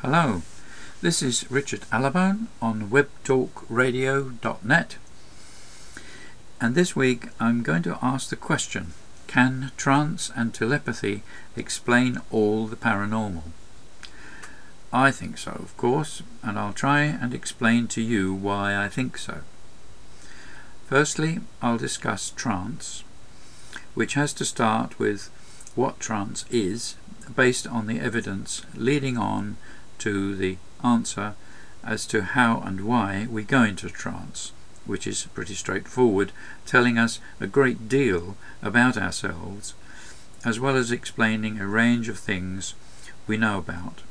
Hello, this is Richard Allabone on webtalkradio.net, and this week I'm going to ask the question: can trance and telepathy explain all the paranormal? I think so, of course, and I'll try and explain to you why I think so. Firstly, I'll discuss trance, which has to start with what trance is, based on the evidence leading on to the answer as to how and why we go into trance, which is pretty straightforward, telling us a great deal about ourselves, as well as explaining a range of things we know about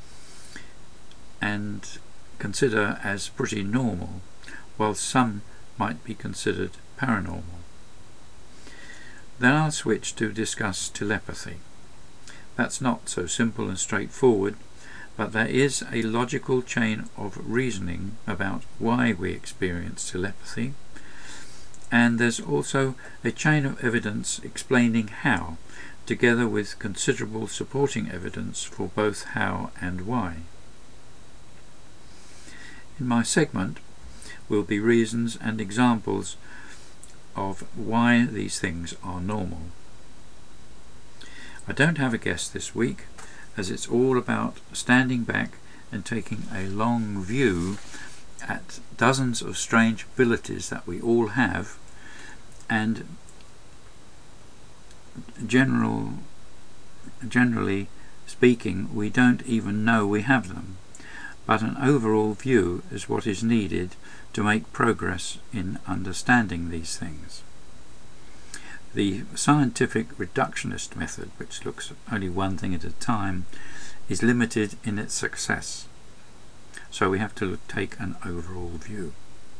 and consider as pretty normal, while some might be considered paranormal. Then I'll switch to discuss telepathy. That's not so simple and straightforward, but there is a logical chain of reasoning about why we experience telepathy, and there's also a chain of evidence explaining how, together with considerable supporting evidence for both how and why. In my segment will be reasons and examples of why these things are normal. I don't have a guest this week, as it's all about standing back and taking a long view at dozens of strange abilities that we all have, and generally speaking, we don't even know we have them, but an overall view is what is needed to make progress in understanding these things. The scientific reductionist method, which looks at only one thing at a time, is limited in its success, so we have to take an overall view.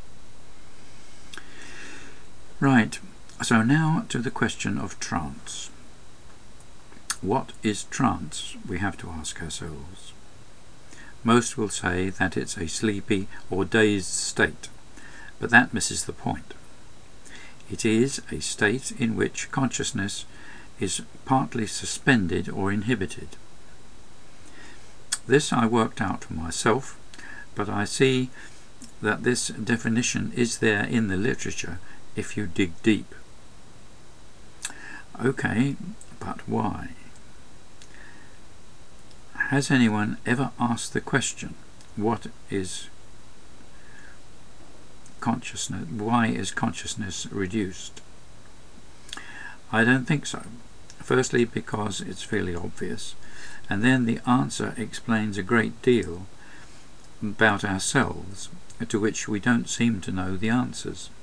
Right, so now to the question of trance. What is trance, we have to ask ourselves. Most will say that it's a sleepy or dazed state, but that misses the point. It is a state in which consciousness is partly suspended or inhibited. This I worked out for myself, but I see that this definition is there in the literature if you dig deep. Okay, but why? Has anyone ever asked the question, what is consciousness? Why is consciousness reduced? I don't think so. Firstly, because it's fairly obvious, and then the answer explains a great deal about ourselves to which we don't seem to know the answers.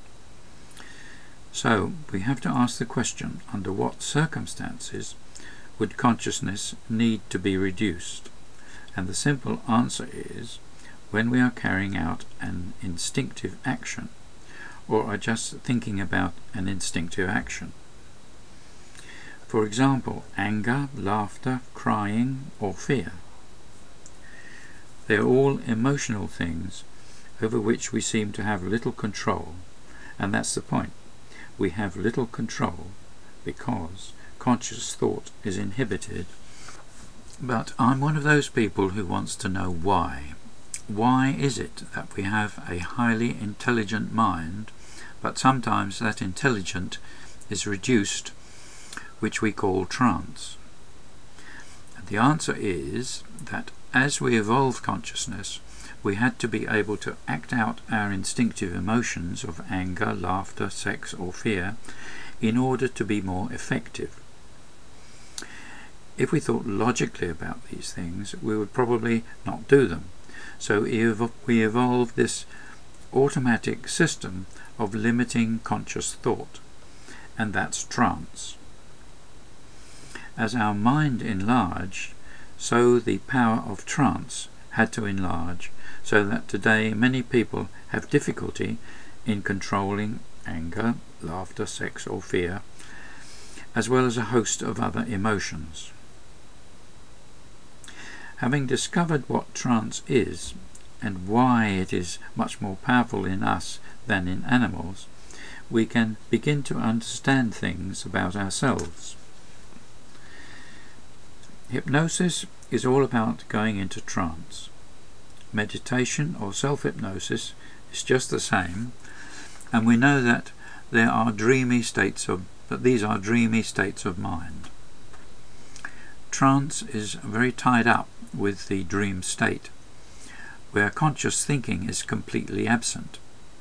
So we have to ask the question, under what circumstances would consciousness need to be reduced? And the simple answer is when we are carrying out an instinctive action, or are just thinking about an instinctive action. For example, anger, laughter, crying, or fear. They are all emotional things over which we seem to have little control, and that's the point. We have little control because conscious thought is inhibited. But I'm one of those people who wants to know why. Why is it that we have a highly intelligent mind, but sometimes that intelligence is reduced, which we call trance? And the answer is that as we evolved consciousness, we had to be able to act out our instinctive emotions of anger, laughter, sex, or fear in order to be more effective. If we thought logically about these things, we would probably not do them. So we evolved this automatic system of limiting conscious thought, and that's trance. As our mind enlarged, so the power of trance had to enlarge, so that today many people have difficulty in controlling anger, laughter, sex, or fear, as well as a host of other emotions. Having discovered what trance is and why it is much more powerful in us than in animals, we can begin to understand things about ourselves. Hypnosis is all about going into trance. Meditation or self-hypnosis is just the same, and we know that these are dreamy states of mind. Trance is very tied up with the dream state, where conscious thinking is completely absent.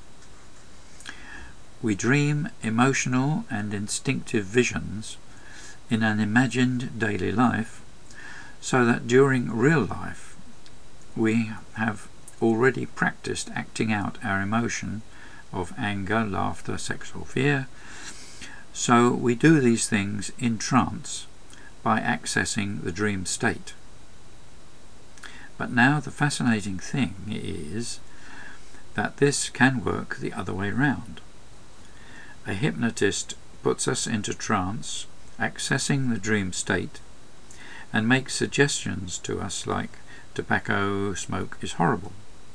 We dream emotional and instinctive visions in an imagined daily life, so that during real life we have already practiced acting out our emotion of anger, laughter, sex or fear. So we do these things in trance by accessing the dream state. But now the fascinating thing is that this can work the other way round. A hypnotist puts us into trance, accessing the dream state, and makes suggestions to us like tobacco smoke is horrible.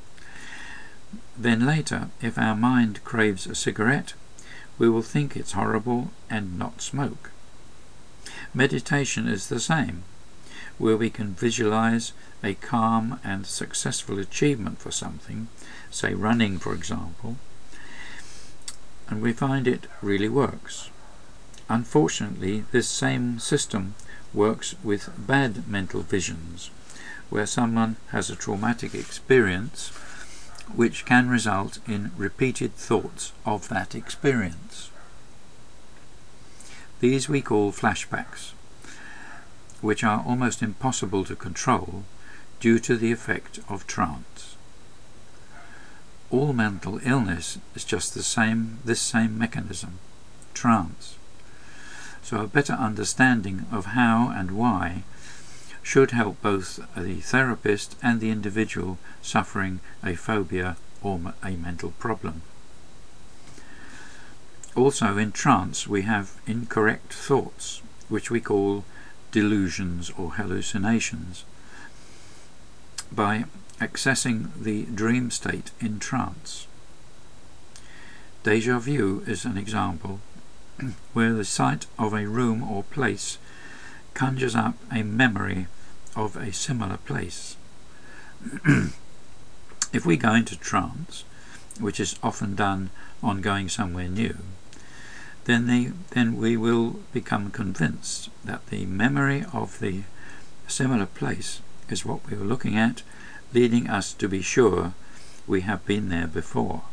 Then later, if our mind craves a cigarette, we will think it's horrible and not smoke. Meditation is the same, where we can visualize a calm and successful achievement for something, say running for example, and we find it really works. Unfortunately, this same system works with bad mental visions, where someone has a traumatic experience which can result in repeated thoughts of that experience. These we call flashbacks, which are almost impossible to control due to the effect of trance. All mental illness is just this same mechanism, trance. So a better understanding of how and why should help both the therapist and the individual suffering a phobia or a mental problem. Also in trance we have incorrect thoughts, which we call delusions or hallucinations, by accessing the dream state in trance. Deja vu is an example where the sight of a room or place conjures up a memory of a similar place. If we go into trance, which is often done on going somewhere new, then we will become convinced that the memory of the similar place is what we were looking at, leading us to be sure we have been there before.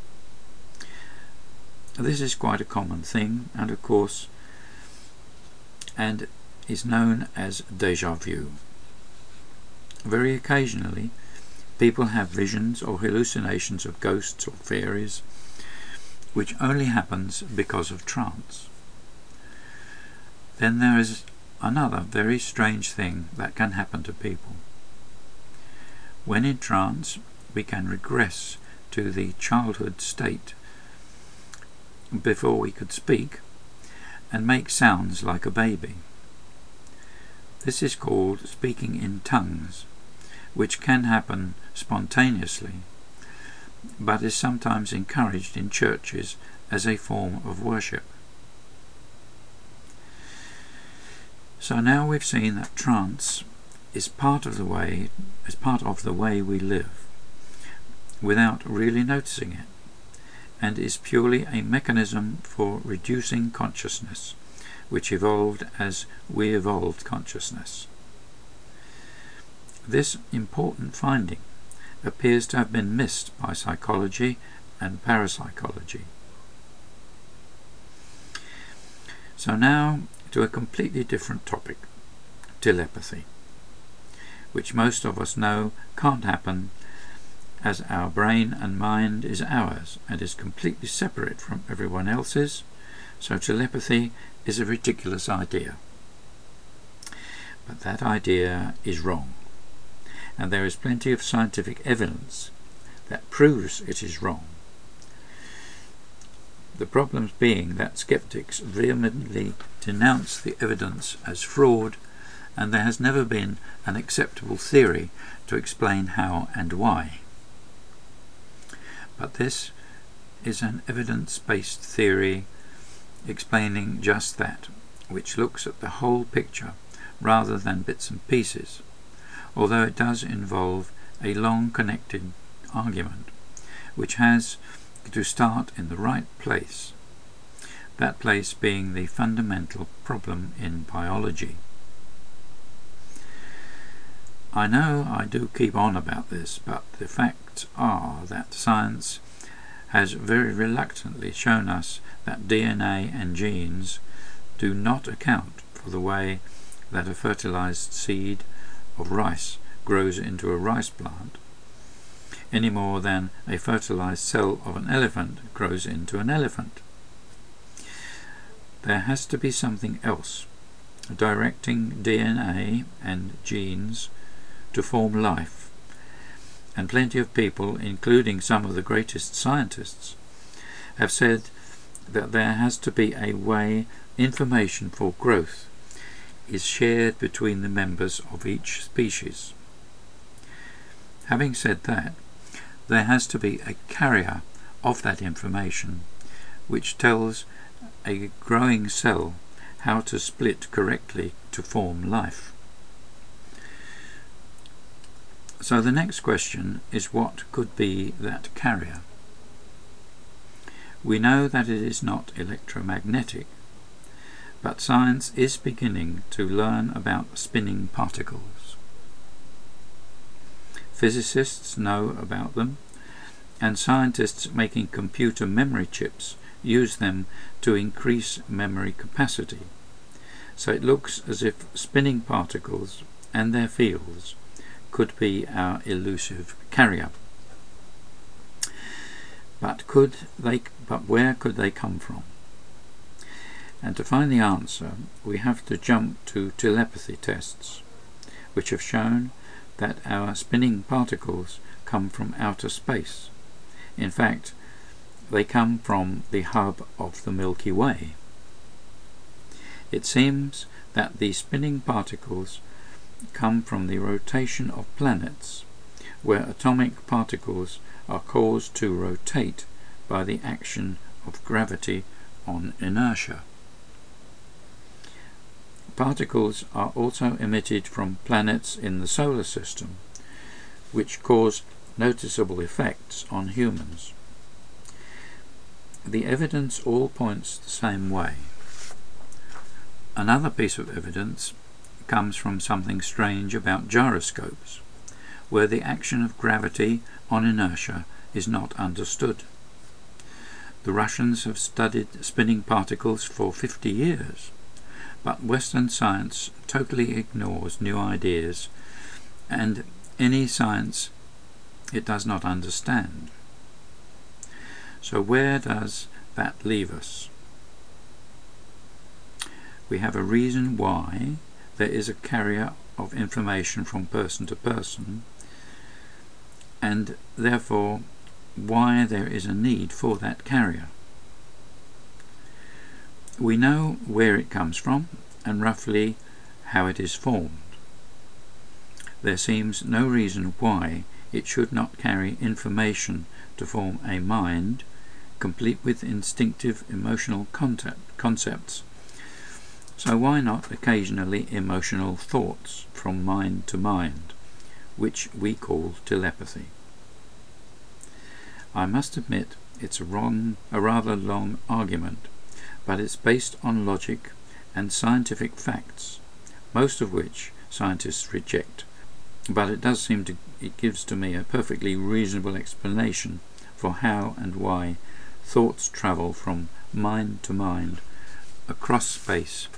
This is quite a common thing, and of course, and is known as deja vu. Very occasionally, people have visions or hallucinations of ghosts or fairies, which only happens because of trance. Then there is another very strange thing that can happen to people. When in trance, we can regress to the childhood state before we could speak and make sounds like a baby. This is called speaking in tongues, which can happen spontaneously, but is sometimes encouraged in churches as a form of worship. So now we've seen that trance is part of the way we live, without really noticing it, and is purely a mechanism for reducing consciousness, which evolved as we evolved consciousness. This important finding appears to have been missed by psychology and parapsychology. So now to a completely different topic, telepathy, which most of us know can't happen, as our brain and mind is ours and is completely separate from everyone else's, so telepathy is a ridiculous idea. But that idea is wrong, and there is plenty of scientific evidence that proves it is wrong. The problems being that skeptics vehemently denounce the evidence as fraud, and there has never been an acceptable theory to explain how and why. But this is an evidence-based theory explaining just that, which looks at the whole picture rather than bits and pieces, although it does involve a long connected argument, which has to start in the right place, that place being the fundamental problem in biology. I know I do keep on about this, but the facts are that science has very reluctantly shown us that DNA and genes do not account for the way that a fertilized seed of rice grows into a rice plant, any more than a fertilized cell of an elephant grows into an elephant. There has to be something else directing DNA and genes to form life, and plenty of people, including some of the greatest scientists, have said that there has to be a way information for growth is shared between the members of each species. Having said that, there has to be a carrier of that information which tells a growing cell how to split correctly to form life. So the next question is, what could be that carrier? We know that it is not electromagnetic, but science is beginning to learn about spinning particles. Physicists know about them, and scientists making computer memory chips use them to increase memory capacity. So it looks as if spinning particles and their fields could be our elusive carrier. But where could they come from? And to find the answer, we have to jump to telepathy tests, which have shown that our spinning particles come from outer space. In fact, they come from the hub of the Milky Way. It seems that the spinning particles come from the rotation of planets, where atomic particles are caused to rotate by the action of gravity on inertia. Particles are also emitted from planets in the solar system, which cause noticeable effects on humans. The evidence all points the same way. Another piece of evidence comes from something strange about gyroscopes, where the action of gravity on inertia is not understood. The Russians have studied spinning particles for 50 years, but Western science totally ignores new ideas and any science it does not understand. So where does that leave us? We have a reason why there is a carrier of information from person to person, and therefore why there is a need for that carrier. We know where it comes from and roughly how it is formed. There seems no reason why it should not carry information to form a mind, complete with instinctive emotional concepts. So why not occasionally emotional thoughts from mind to mind, which we call telepathy? I must admit it's a rather long argument, but it's based on logic and scientific facts, most of which scientists reject. But it gives to me a perfectly reasonable explanation for how and why thoughts travel from mind to mind across space.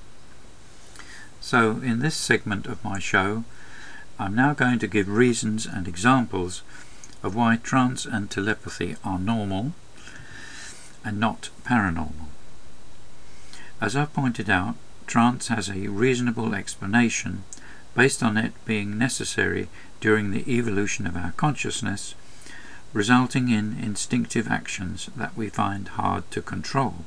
So in this segment of my show, I'm now going to give reasons and examples of why trance and telepathy are normal and not paranormal. As I've pointed out, trance has a reasonable explanation based on it being necessary during the evolution of our consciousness, resulting in instinctive actions that we find hard to control.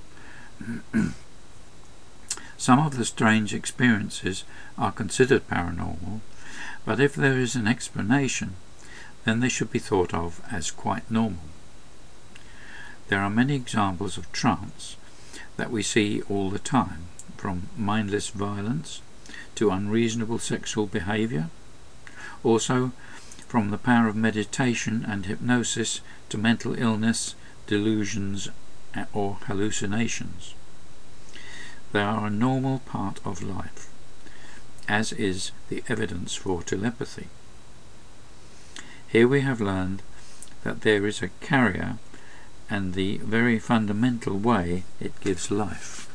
Some of the strange experiences are considered paranormal, but if there is an explanation, then they should be thought of as quite normal. There are many examples of trance that we see all the time, from mindless violence to unreasonable sexual behavior, Also, from the power of meditation and hypnosis to mental illness, delusions, or hallucinations. They are a normal part of life, as is the evidence for telepathy. Here we have learned that there is a carrier and the very fundamental way it gives life.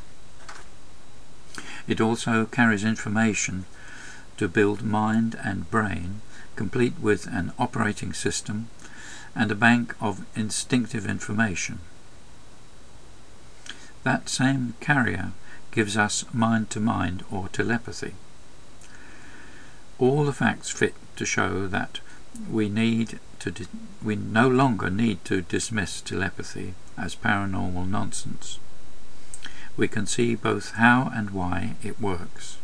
It also carries information to build mind and brain, complete with an operating system and a bank of instinctive information. That same carrier gives us mind-to-mind or telepathy. All the facts fit to show that we no longer need to dismiss telepathy as paranormal nonsense. We can see both how and why it works.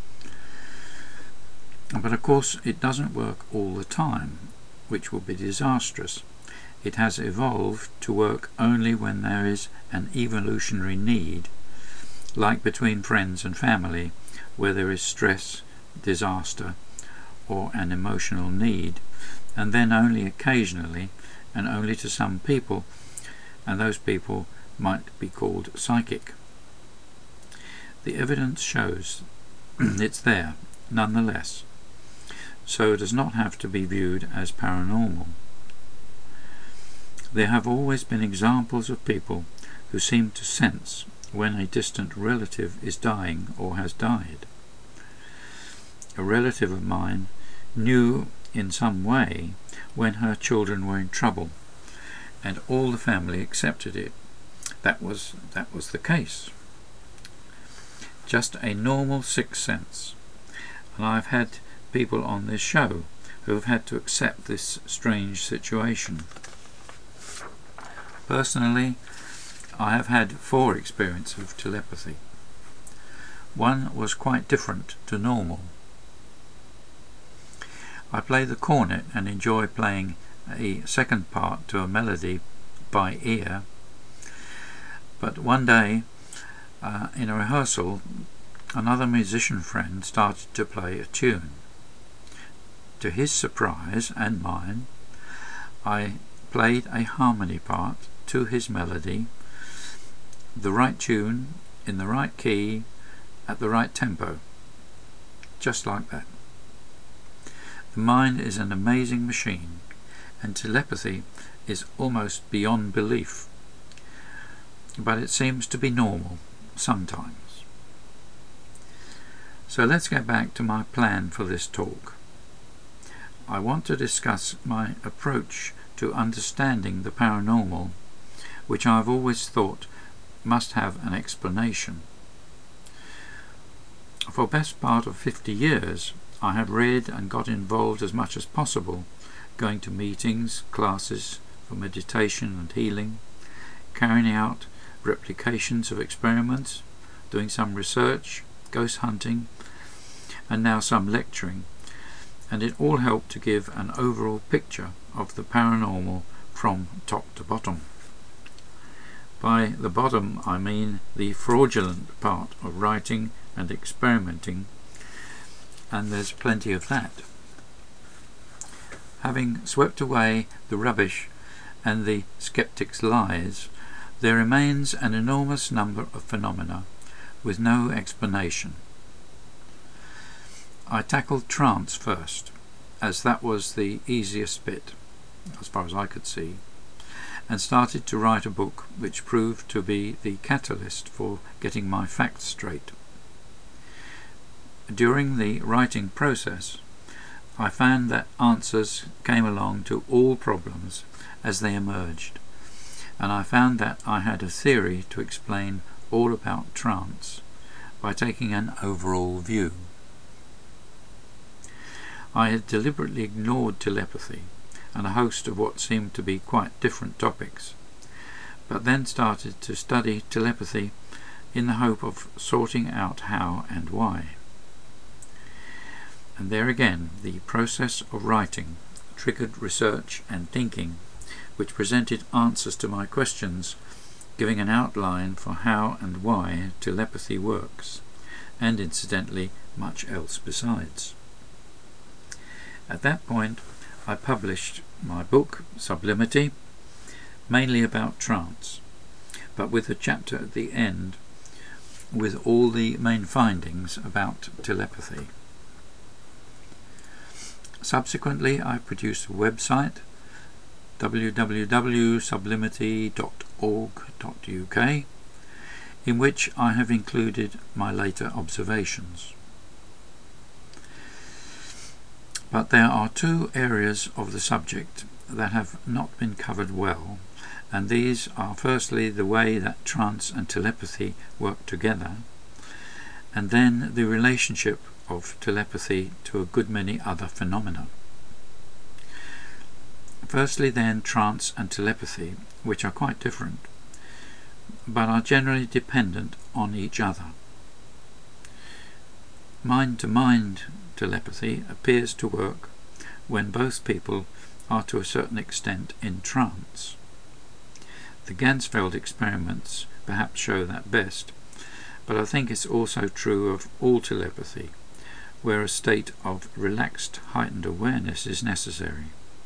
But of course it doesn't work all the time, which would be disastrous. It has evolved to work only when there is an evolutionary need, like between friends and family, where there is stress, disaster, or an emotional need, and then only occasionally and only to some people, and those people might be called psychic. The evidence shows it's there nonetheless, so it does not have to be viewed as paranormal. There have always been examples of people who seem to sense when a distant relative is dying or has died. A relative of mine knew in some way when her children were in trouble, and all the family accepted it. That was the case. Just a normal sixth sense. And I've had people on this show who have had to accept this strange situation. Personally, I have had 4 experiences of telepathy. One was quite different to normal. I play the cornet and enjoy playing a second part to a melody by ear, but one day in a rehearsal another musician friend started to play a tune. To his surprise and mine, I played a harmony part to his melody, the right tune, in the right key, at the right tempo, just like that. The mind is an amazing machine, and telepathy is almost beyond belief, but it seems to be normal sometimes. So let's get back to my plan for this talk. I want to discuss my approach to understanding the paranormal, which I've always thought must have an explanation. For the best part of 50 years I have read and got involved as much as possible, going to meetings, classes for meditation and healing, carrying out replications of experiments, doing some research, ghost hunting, and now some lecturing, and it all helped to give an overall picture of the paranormal from top to bottom. By the bottom I mean the fraudulent part of writing and experimenting, and there's plenty of that. Having swept away the rubbish and the skeptic's lies, there remains an enormous number of phenomena with no explanation. I tackled trance first, as that was the easiest bit, as far as I could see, and started to write a book which proved to be the catalyst for getting my facts straight. During the writing process, I found that answers came along to all problems as they emerged, and I found that I had a theory to explain all about trance by taking an overall view. I had deliberately ignored telepathy and a host of what seemed to be quite different topics, but then started to study telepathy in the hope of sorting out how and why. And there again, the process of writing triggered research and thinking, which presented answers to my questions, giving an outline for how and why telepathy works, and incidentally much else besides. At that point I published my book Sublimity, mainly about trance, but with a chapter at the end with all the main findings about telepathy. Subsequently I produced a website, www.sublimity.org.uk, in which I have included my later observations. But there are two areas of the subject that have not been covered well, and these are firstly the way that trance and telepathy work together, and then the relationship of telepathy to a good many other phenomena. Firstly then, trance and telepathy, which are quite different, but are generally dependent on each other. Mind-to-mind telepathy appears to work when both people are to a certain extent in trance. The Ganzfeld experiments perhaps show that best, but I think it's also true of all telepathy, where a state of relaxed, heightened awareness is necessary.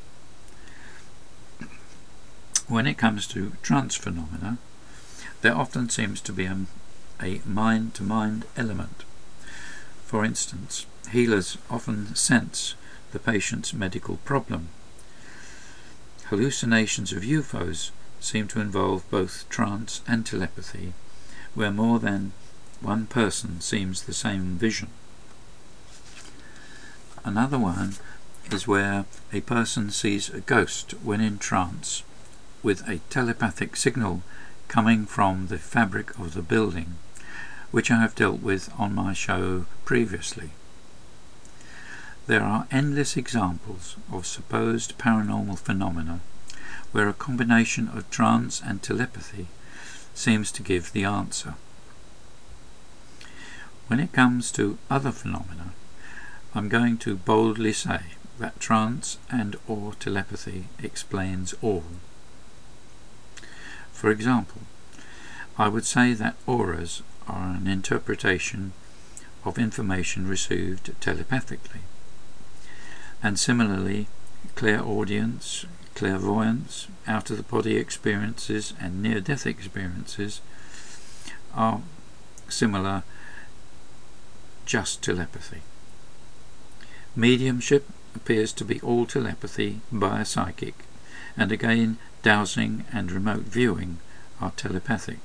When it comes to trance phenomena, there often seems to be a mind-to-mind element. For instance, healers often sense the patient's medical problem. Hallucinations of UFOs seem to involve both trance and telepathy, where more than one person sees the same vision. Another one is where a person sees a ghost when in trance, with a telepathic signal coming from the fabric of the building, which I have dealt with on my show previously. There are endless examples of supposed paranormal phenomena where a combination of trance and telepathy seems to give the answer. When it comes to other phenomena, I'm going to boldly say that trance and or telepathy explains all. For example, I would say that auras are an interpretation of information received telepathically, and similarly clairaudience, clairvoyance, out-of-the-body experiences and near-death experiences are similar, just telepathy. Mediumship appears to be all telepathy by a psychic, and again dowsing and remote viewing are telepathic.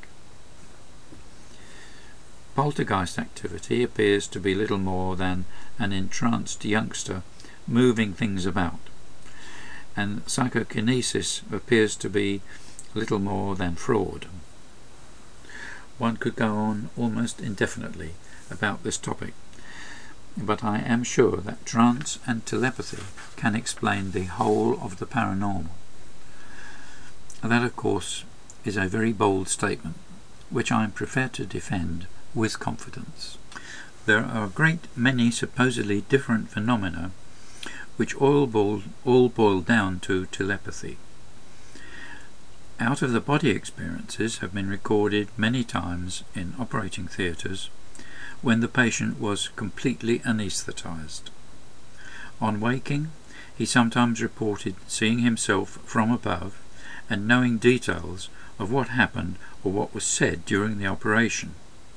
Poltergeist activity appears to be little more than an entranced youngster moving things about, and psychokinesis appears to be little more than fraud. One could go on almost indefinitely about this topic, but I am sure that trance and telepathy can explain the whole of the paranormal. That, of course, is a very bold statement, which I am prepared to defend with confidence. There are a great many supposedly different phenomena which all boil down to telepathy. Out-of-the-body experiences have been recorded many times in operating theatres when the patient was completely anaesthetized. On waking, he sometimes reported seeing himself from above and knowing details of what happened or what was said during the operation.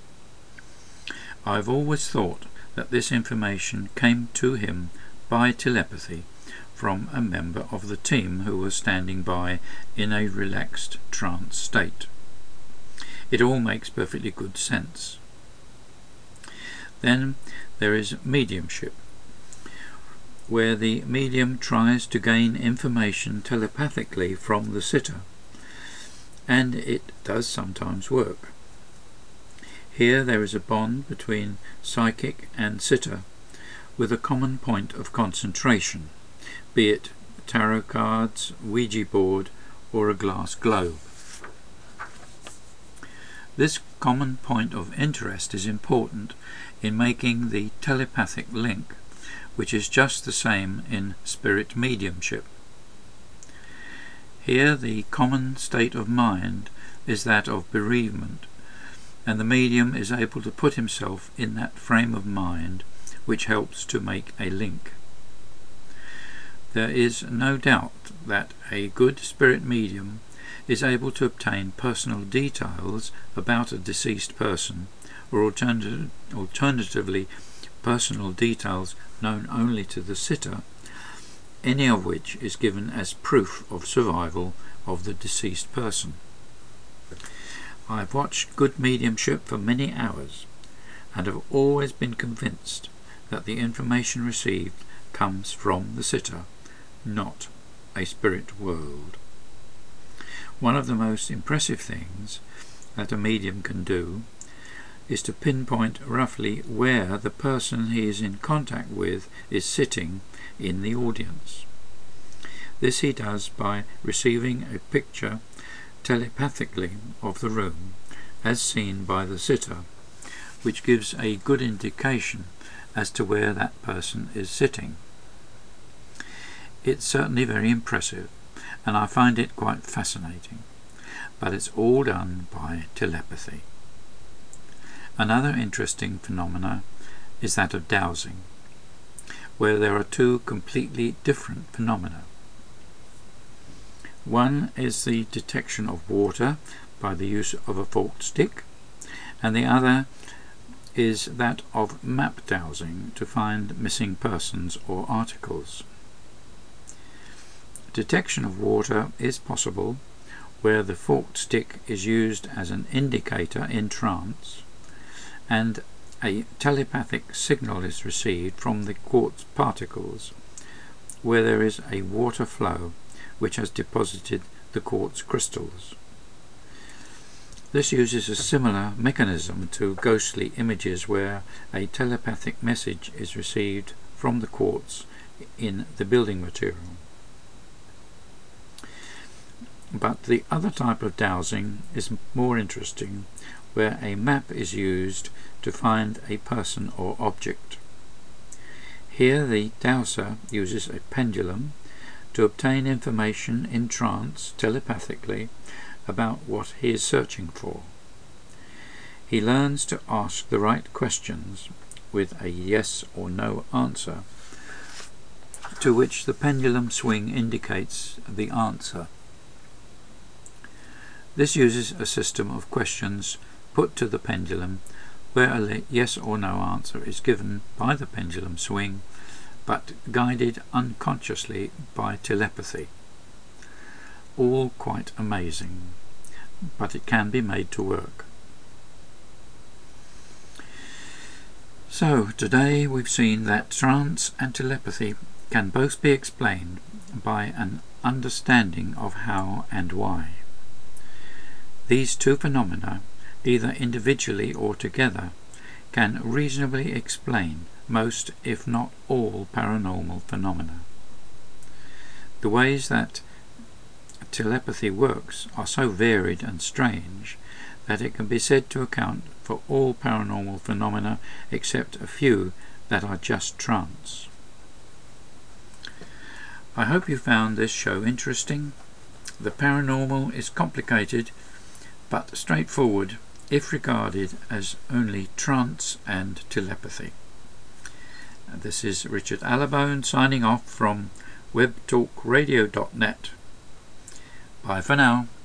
I have always thought that this information came to him by telepathy from a member of the team who was standing by in a relaxed trance state. It all makes perfectly good sense. Then there is mediumship, where the medium tries to gain information telepathically from the sitter, and it does sometimes work. Here there is a bond between psychic and sitter with a common point of concentration, be it tarot cards, Ouija board, or a glass globe. This common point of interest is important in making the telepathic link, which is just the same in spirit mediumship. Here the common state of mind is that of bereavement, and the medium is able to put himself in that frame of mind which helps to make a link. There is no doubt that a good spirit medium is able to obtain personal details about a deceased person, or alternatively personal details known only to the sitter, any of which is given as proof of survival of the deceased person. I have watched good mediumship for many hours and have always been convinced that the information received comes from the sitter, not a spirit world. One of the most impressive things that a medium can do is to pinpoint roughly where the person he is in contact with is sitting in the audience. This he does by receiving a picture telepathically of the room as seen by the sitter, which gives a good indication as to where that person is sitting. It's certainly very impressive, and I find it quite fascinating, but it's all done by telepathy. Another interesting phenomena is that of dowsing, where there are two completely different phenomena. One is the detection of water by the use of a forked stick, and the other is that of map dowsing to find missing persons or articles. Detection of water is possible where the forked stick is used as an indicator in trance, and a telepathic signal is received from the quartz particles where there is a water flow which has deposited the quartz crystals. This uses a similar mechanism to ghostly images where a telepathic message is received from the quartz in the building material. But the other type of dowsing is more interesting, where a map is used to find a person or object. Here the dowser uses a pendulum to obtain information in trance telepathically about what he is searching for. He learns to ask the right questions with a yes or no answer, to which the pendulum swing indicates the answer. This uses a system of questions put to the pendulum where a yes or no answer is given by the pendulum swing, but guided unconsciously by telepathy. All quite amazing, but it can be made to work. So today we've seen that trance and telepathy can both be explained by an understanding of how and why. These two phenomena, either individually or together, can reasonably explain most, if not all, paranormal phenomena. The ways that telepathy works are so varied and strange that it can be said to account for all paranormal phenomena except a few that are just trance. I hope you found this show interesting. The paranormal is complicated but straightforward if regarded as only trance and telepathy. This is Richard Allibone signing off from webtalkradio.net. Bye for now.